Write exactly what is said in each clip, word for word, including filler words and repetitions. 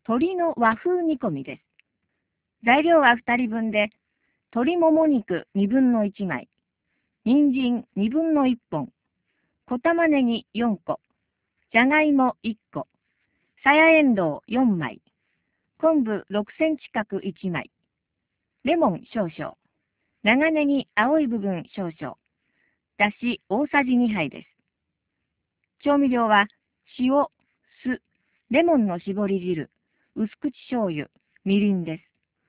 鶏の和風煮込みです。材料はふたりぶんで、鶏もも肉にぶんのいちまい、人参にぶんのいっぽん、小玉ねぎよんこ、じゃがいもいっこ、さやえんどうよんまい、昆布ろくセンチ角いちまい、レモン少々、長ネギ青い部分少々、だし大さじにはいです。調味料は塩、酢、レモンの絞り汁、薄口醤油、みりんです。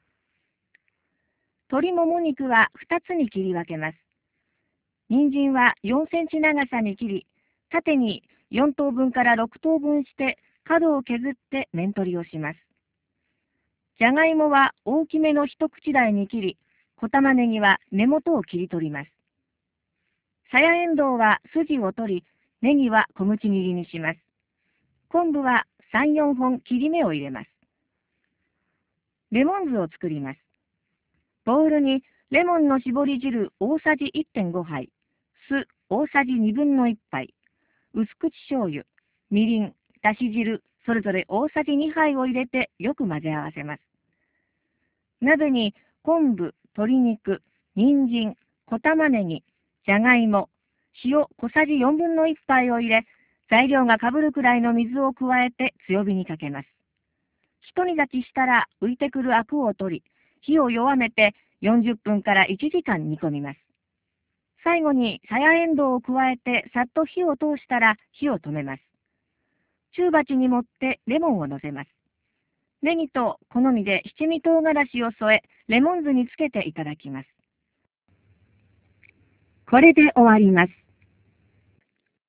鶏もも肉はふたつに切り分けます。人参はよんセンチ長さに切り、縦によんとうぶんからろくとうぶんして角を削って面取りをします。じゃがいもは大きめの一口大に切り、小玉ねぎは根元を切り取ります。さやえんどうは筋を取り、ネギは小口切りにします。昆布はさん、よんほん切り目を入れます。レモン酢を作ります。ボウルにレモンの絞り汁大さじいってんごはい、酢大さじにぶんのいっぱい、薄口醤油、みりん、だし汁、それぞれ大さじにはいを入れてよく混ぜ合わせます。鍋に昆布、鶏肉、人参、小玉ねぎ、じゃがいも、塩小さじよんぶんのいっぱいを入れ、材料がかぶるくらいの水を加えて強火にかけます。ひと煮立ちしたら浮いてくるアクを取り、火を弱めてよんじゅっぷんからいちじかん煮込みます。最後にさやえんどうを加えてさっと火を通したら火を止めます。中鉢に盛ってレモンをのせます。ネギと好みで七味唐辛子を添え、レモン酢につけていただきます。これで終わります。